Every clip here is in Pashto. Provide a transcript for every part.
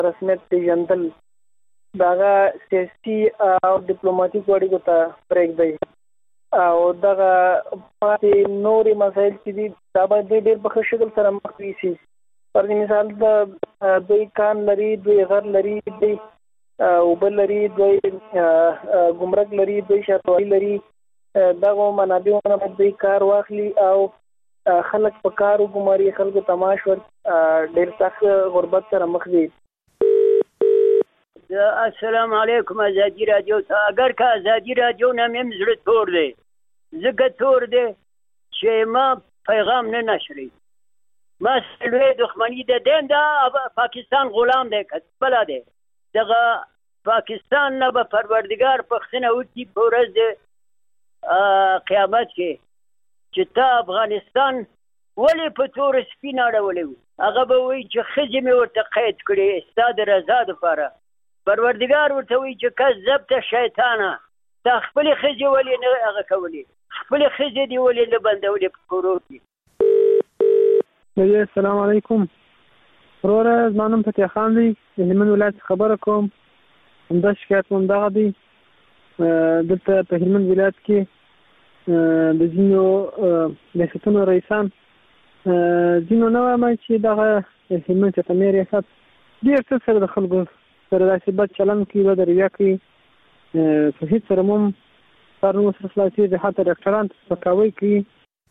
رسمیت پیژندل د هغه سیاسي او ډیپلوماتیکو اړیکو ته پرېږدئ او دغه پاتې نورې مسایل چې دي دا باید دوی ډېر په ښه شکل سره مخ یوسي. پر مثال دوی کان لري، دوی غر لري، دوی اوبه لري، دوی ګمرک لري، دوی شاتوالي لري. دغو منابعو نه دوی کار واخلي او خلک په کار وګماري، خلکو ته معاش ورکړي، ډېر سخت غربت سره مخ دي. السلام علیکم ازادي راډیو ته. اگر که ازادي راډیو نه مې زړه تور دی، ځکه تور دی چې ما پیغام نه نشري. ما سلوی دښمني د دین دا پاکستان غلام دی که بله دی. دغه پاکستان نه به پروردګار پوښتنه وکړي په ورځ د قیامت کې چې ته افغانستان ولې په تور سپین اړولی و. هغه به وایي چې ښځې مې ورته قید کړې ستا د رضا دپاره. پروردګار ورته وایي چې کذبته شیطانه، تا خپلې ښځې ولې نه هغه کولې، خپلې ښځې دې ولې نه بندولې په کورو کې. السلام علیکم وروره، زما نوم فتح خان دی، د هلمند ولایت څخه خبره کوم. همدا شکایت مو همدغه دی. دلته په هلمند ولایت کې د ځینو ریاستونو رئیسان ځینو نه وایم چې دغه هلمند چتمې ریاست ډېر څه سره د خلکو سره داسې بد چلند کوي، بد رویه کوي. په هېڅ سره مو هم کار نه ورسره خلاصېږي، حتی ډاکټران ته سپکاوی کوي.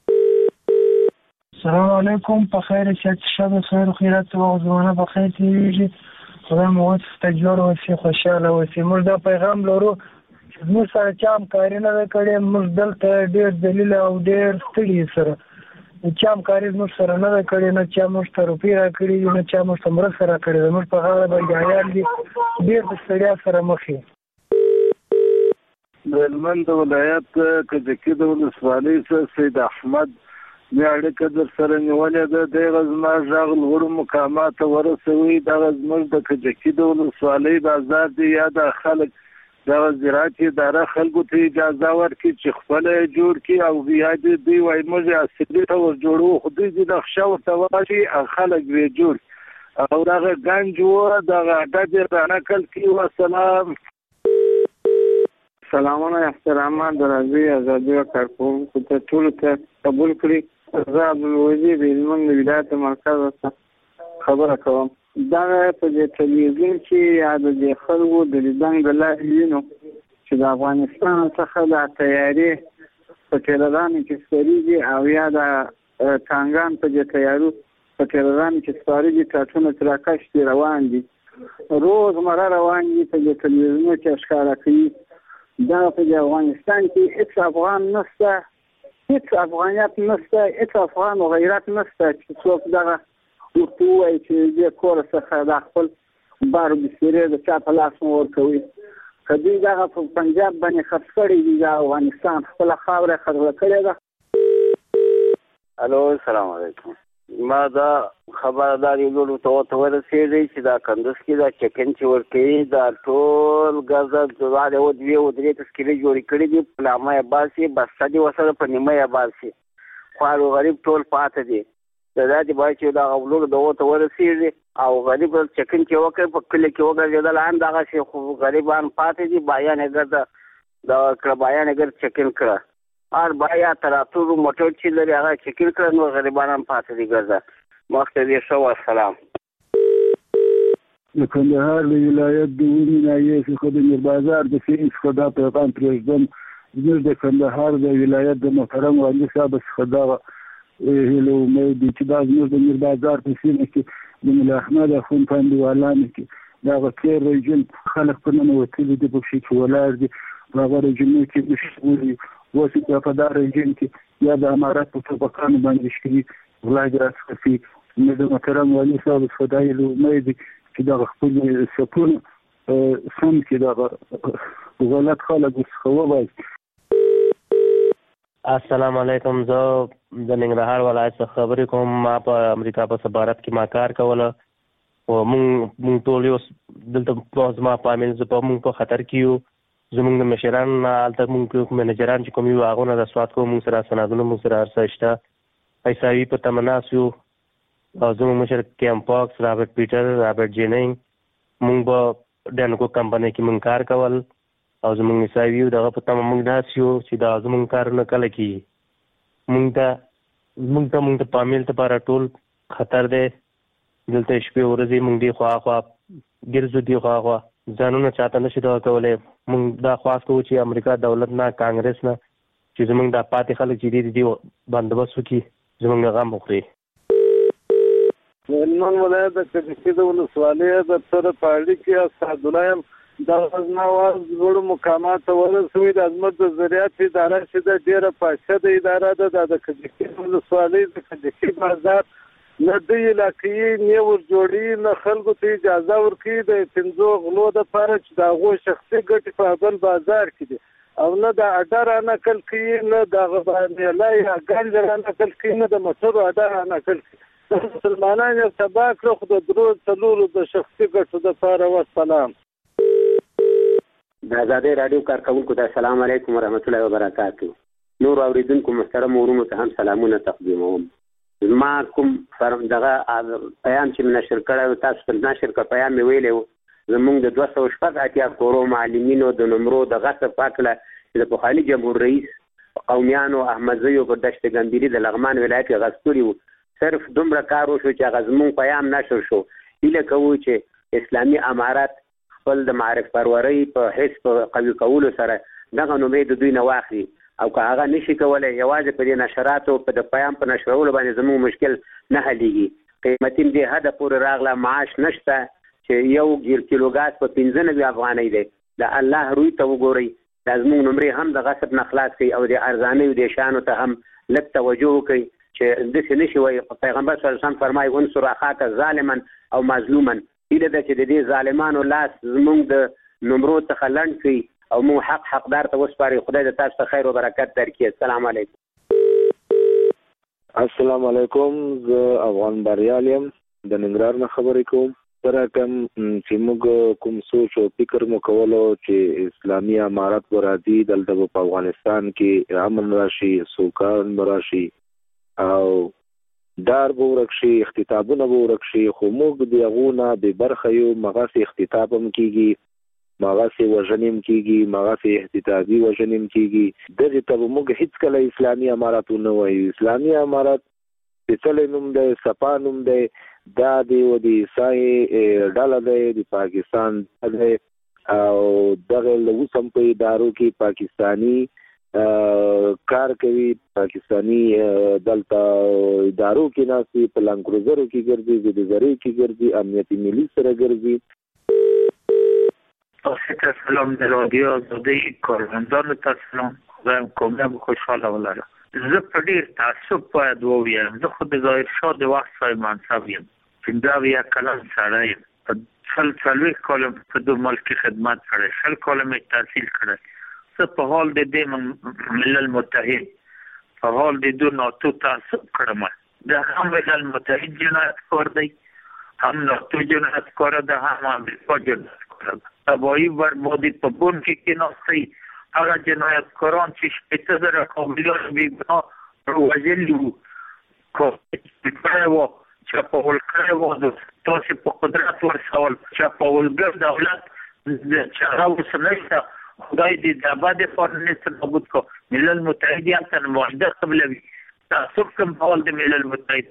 السلام علیکم، په خیر صحت شب خیر و خیرات و زمانه په خیر تېرېږي. خدای مو ته جوړ اوسي، خوشحاله اوسي. موږ دا پیغام لرو چې زموږ سره چا همکاري نه ده کړې. موږ دلته ډېر ذلیل او ډېر ستړي سره چا همکاري زموږ سره نه ده کړې، نه چا موږ ته روپۍ راکړي دي، نه چا موږ ته مرسته راکړې ده. موږ په غاړه بندیان دي، ډېر د ستړیا سره مخ یو. د هلمند ولایت کجکي د ولسوالۍ څخه سید احمد مې اړیکه در سره نیولې ده. دغه زما غږ لوړو مقاماتو ورسوي. دغه زموږ د کجکي د ولسوالۍ بازار دی یا د خلک دغه زراعت اداره خلکو ته اجازه ورکړي چې خپله یې جوړ کړي او بیا دې دوی وایي موږ یې اصلي ته ور جوړوو، خو دوی دې نقشه ورته واشي او خلک یې جوړ او دغه ګنج و دغه اډه دې رانقل کړي. وسلام. سلامونه احترامات د راځي ازادي او کارکوونکو ته ټولو ته قبول کړي. زه عبدالوزیر د هلمند ولایت مرکز څخه خبره کوم. دا په دې تلویزیون کې یا د دې خلکو د لیدنګ د لارې وینو چې د افغانستان څخه د تیاري په ټیلرانو کې سپارېږي او یا د ټانګان په دې تیارو په ټیلرانو کې سپارېږي، ټاټونه تر آکاش دي روان دي، روزمره روان دي. په دې تلویزیونو کې ښکاره کوي. دا په افغانستان کې هیڅ افغان نشته، هیڅ افغانیت نشته، هیڅ افغان و غیرت نشته چې څوک دغه ورته ووایي چې دې کور څخه د خپل بار بسترې د چا په لاس مو ورکوي. که دوی دغه په پنجاب باندې خرڅ کړي دي، د افغانستان خپله خاوره یې خرڅه کړې ده. الو السلام علیکم. ما دا خبره دا ریډیو ته ورسېږي چې دا کندوز کې دا چکن چې ورکوي دا ټول ګزه دا د دوې او درې تسکیلې جوړې کړي دي، په نامه یې باسي، بسته دي ورسره په نیمه یې باسي. خوار و غریب ټول پاته دي. دا دې باید چې دا غولور دغو ته ورسېږي او غریب چکن چې وکړي په کلي کې وګرځېدل هم دغسې، خو غریبان پاتې دي. بایان یې ګرده دغه کړه، بایان یې ګرد چکن کړه، هر بایا تر اتو موټر چې لري هغه چکن کړه، نو غریبان هم پاتې دي ګرده. مخته دې ښه والسلام. د کندهار د ولایت د ونې ناحیې څخه د میربازار د سیند څخه دا پیغام پرېږدم. زموږ د کندهار د ولایت د محترم والي صاحب څخه دغه هیله امید دي چې دا زموږ د میربازار په سیمه کې د ملا احمد اخوند په انډیوالانو کې دغه تېر رژیم خلک په ننوتلي دي، په پښې کې ولاړ دي، په هغه رژیمونو کې مشغول دي. اوس بیا په دا رژیم کې یا د امارت په ټوپکانو باندې شکري غلا دې راڅخه کوي. زموږ د محترم والي صاحب څخه دا هیله امید دي چې دغه خپل سپونه سم کړي، دغه غلط خلک ورڅخه وباسي. السلام علیکم. زه د ننګرهار ولایت څخه خبرې کوم. ما په امریکا په سفارت کې ما کار کوله او مونږ ټول یو دلته زما فامیل مونږ په خطر کې یو. زمونږ د مشران هلته مونږ منیجران چې کوم یو هغو نه د سواد کوو، مونږ سره سندونه مونږ سره هر څه شته. پیساوي په تمناس یو او زمونږ مشر کیم پاکس، رابرټ پیټر، رابرټ جیننګ مونږ به ډنکو کمپنۍ کې مونږ کار کول او زمونږ حسابي دغه په تمه مونږ داسې یو چې دا زمونږ کارونه کله کېږي. مونږ ته پامیل لپاره ټول خطر دی. دلته شپې ورځې مونږ دی خواخوا ګرځو، دی خواخوا ځانونه چاته نشي دغه کولی. مونږ دا خواست کوو چې امریکا دولت نه، کانګرس نه، چې زمونږ دا پاتې خلک چې دي بندوبست وکړي، زمونږ غم وخوري. هلمند ولایت د کجکي د ولسوالۍ د سره په اړیکې اسعدالله یم. د غزناواز لوړو مقامات ته ورسوي. د عظمت د زراعت اداره چې د ډېره پاشده اداره ده. د کجکي ولسوالۍ د کجکي بازار نه د علاقې نه ورجوړي، نه خلکو ته اجازه ورکوي د 5 غلو دپاره چې د هغو شخصي ګټې په بل بازار کې دي، او نه د اډه رانقل کوي، نه د میله یا ګنج رانقل کوي، نه د موټرو اډه رانقل کوي. مسلمانان یې تباه کړه، خو د 3-4 د شخصي ګټو دپاره. والسلام. د ازادۍ راډیو کارکوونکو ته السلام علیکم ورحمت الله وبرکاتو. نور اوریدونکو محترم ورونو ته هم سلامونه تقدیموم. ما کوم دغه پیام چې نشر کړی، تاسو په نشر کړ پیام مې ویلی و، زمونږ د 280 کورو معلمینو د نمرو د غصب په هکله چې د پخواني جمهور رئیس قومیانو احمدزیو په دشت ګمبیري د لغمان ولایت کې غصب کړي وو. صرف دومره کار وشو چې هغه زمونږ پیام نشر شو. هیله کوو چې اسلامي امارات خپل د معرف پرورۍ په حس په قوي کولو سره دغه نومې د دوی نه واخلي، او که هغه نشي کولی یوازې په دې نشراتو په د پیام په نشرولو باندې زموږ مشکل نه حلیږي. قیمتي دې حده پورې راغله، معاش نشته چې 1 کیلو ګاز په 95 افغانۍ دی. د الله روی ته وګورئ، دا زموږ نمرې هم د غصب نه خلاص کړئ، او د ارزانیو د شیانو ته هم لږ توجه وکړئ چې داسې نشي وایي. پیغمبر صلی الله علیه وسلم فرمایي انصر اخاک ظالما او مظلوما. هیله ده چې د دې ظالمانو لاس زموږ د نمرو څخه لنډ کړي او موږ حقدار ته وسپاري. خدای د تاسو ته خیر او برکت درکړي. السلام علیکم. السلام علیکم. زه افغان بریال یم، د ننګرهار نه خبرې کوم. سره کوم چې موږ کوم سوچ او فکر مو کولو چې اسلامي امارت به راځي، دلته په افغانستان کې امن راشي، سوکان به راشي، او دار به ورک شي، اختطافونه به ورک شي. خو موږ د هغو نه بې برخه یو. مغسې اختطاف هم کېږي، مغسې وژنې هم کېږي، مغسې احتجاجي وژنې هم کېږي. دغې ته به موږ هېڅکله اسلامي امارت ونه وایو. اسلامي امارت سپېڅلی نوم دی، صفا نوم دی. دا د عیسای ډله دی، د پاکستان دی، او دغه اوس هم په ادارو کې پاکستاني کار کوي. پاکستاني دلته ادارو کې ناستي، په لانکروزرو کې ګرځي، زیدګرۍ کې ګرځي، امنیتي ملي سره ګرځي. تاسو ته سلام د رادیو آزادۍ کارمندانو ته سلام. خدایم کامیاب و خوشحاله ولره. زه په ډېر تعصب باید ووایم، زه خو د ظاهر شاه د وخت صاحب منصب یم، 15 کلن سړی یم. په 40 کاله په دو ملک کې خدمت کړی، 20 کاله مې تحصیل کړی. زه په حال د دې ملل متحد په حال د دو ناتو تعصب کړم. د هم ملل متحد جنایتکار دی، هم ناتو جنایتکار ده، هم امریکا جنایتکار ده. تباهي بربادي په بون کې کېناستئ. هغه جنایتکاران چې 15,000 کابلیان بېګناه وژلي وو، کړی وو، چپاول کړی وو، تاسې په قدرت ورسول. چپاولګر دولت چې هغه اوس نشته، خدای دې د ابد لپاره نسته نابود کړو. ملل متحد یې هلته معاهده قبلوي. تعصب کوم ډول د ملل متحد.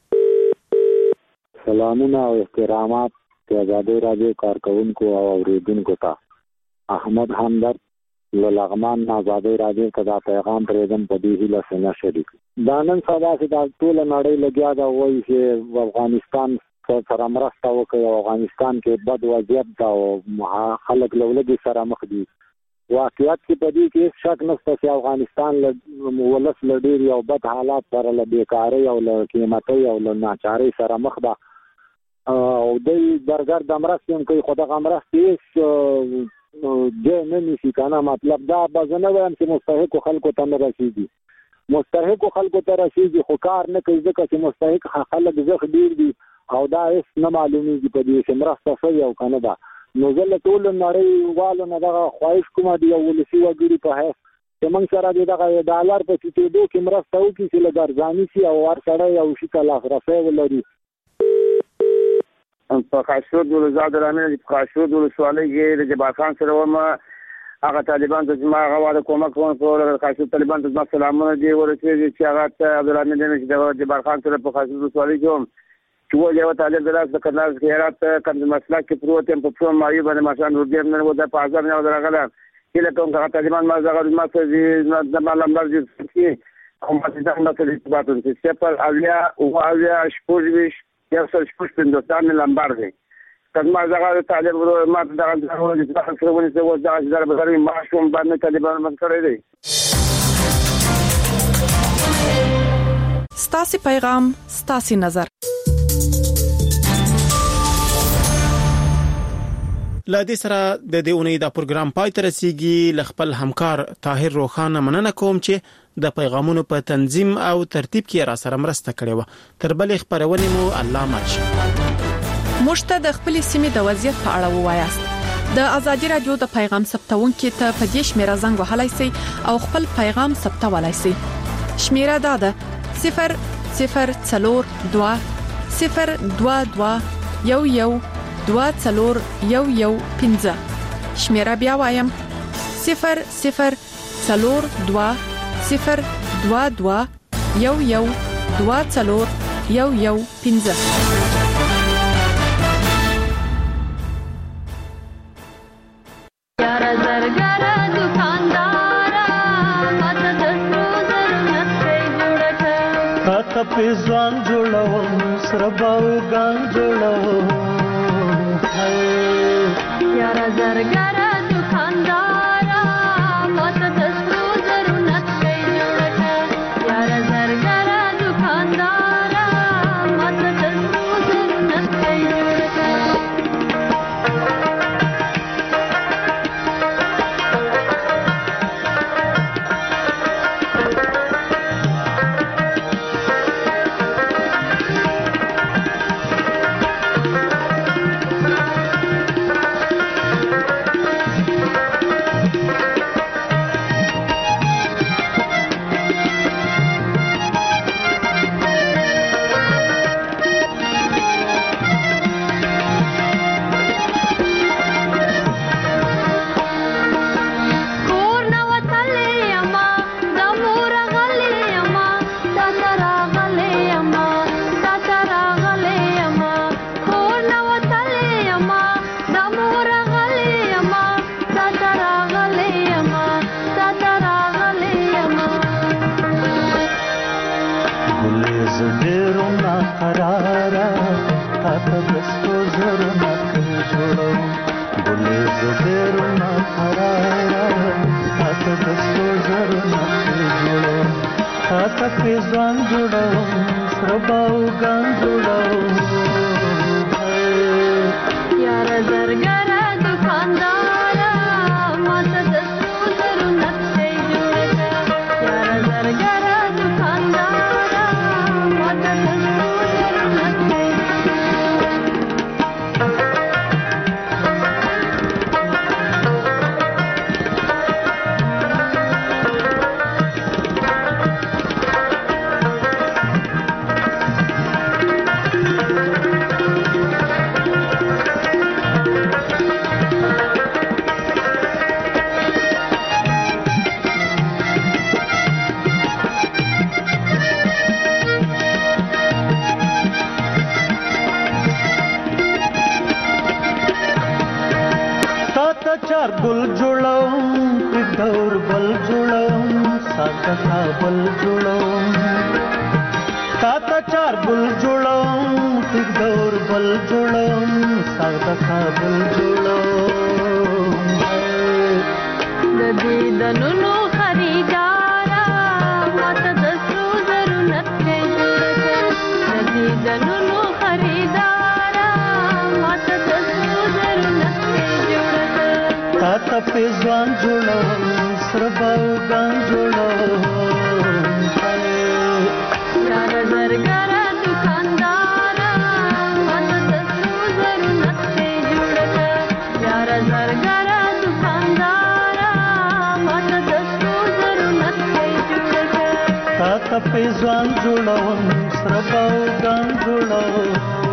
سلامونه او احترامات د ازادۍ راډیو کارکوونکو او اورېدونکو ته. احمد همدرد له لغمان نه ازادۍ راډیو ته دا پیغام پرېږدم په دې هیله چې نه شریک. دا نن سبا چې دا ټوله نړۍ لګیا ده وایي چې افغانستان سره مرسته وکړي، او افغانستان کې بد وضعیت ده او خلک له لږې سره مخ دي. واقعیت کې په دې کې هېڅ شک نشته چې افغانستان ولس له ډېر یو بد حالات سره، له بېکارۍ او له قیمتۍ او له ناچارۍ سره مخ ده، او دوی درګر د مرستې هم کوي، خو دغه مرستې هېڅ ځای نه نیسي که نه. مطلب دا به زه نه وایم چې مستحقو خلکو ته نه رسېږي، مستحقو خلکو ته رسېږي، خو کار نه کوي ځکه چې مستحق خلک زښت ډېر دي، او دا هېڅ نه معلومېږي په دې چې مرسته شوې او که نه ده. نو زه له ټولو نړیوالو نه دغه خواهش کوم د یو ولسي وګړي په حیث چې موږ سره د دغه ډالر په ټیټېدو کې مرسته وکړي چې لږ ارزاني شي او هر سړی یو شي ته لاسرسی ولري. په خاشرود ولزاد رامین په خاشرود ولسوالۍ کې د جبار خان سره وم هغه طالبان ته ما غواړم کومک کوم په خاشرود طالبان ته سلامونه دی ورته چې هغه ته عبدالرحمن دې د جبار خان سره په خاشرود ولسوالۍ کې چې یو طالب دراز د کندهار خیرات کندهار مسله کې پروت هم په څوم مایو باندې ماشان ورګم نه و د پازار نه درغله کله کوم هغه طالبان ما زغر ما څه د مالم مرزي کې کوم څه د ماته د تباتون چې سپر اویا او اویا شپږ یو څل شپږ پندوستان لمبار دی کله ما زغر طالب ما د غوړو د ځخ سره ونی څه و د ځار بغیر ما شوم باندې طالبان من کړی دی. ستاسي پیغام ستاسي نظر. لدې سره د دې اونۍ دا پروګرام پای ته رسیدي. خپل همکار طاهر روخانه مننه کوم چې د پیغامونو په تنظیم او ترتیب کې را سره مرسته کړې و. تر بلې خبرونه مو الله ماچ مشته د خپل سیمې د وضعیت په اړه ووایاست. د ازادي رادیو د پیغام ثبتونکو ته په دې شمیره زنګ وهلای شئ او خپل پیغام ثبتولای شئ. شمیره دا ده 002 022 11 2-0-1-1-5. شمیره بیا وایم 0-0-2-0-2-2-1-1-2-5. یارا زرګرا دکاندارا ماته د سوزر نڅې جوړه تا په ځوان جوړو سره باو ګان جوړو یارا زرګرا دکاندارا ماته د سوزر نڅې جوړه یارا زرګرا دکاندارا ماته د سوزر نڅې جوړه تا ته په ځوان جوړوم سره باو ګان جوړوم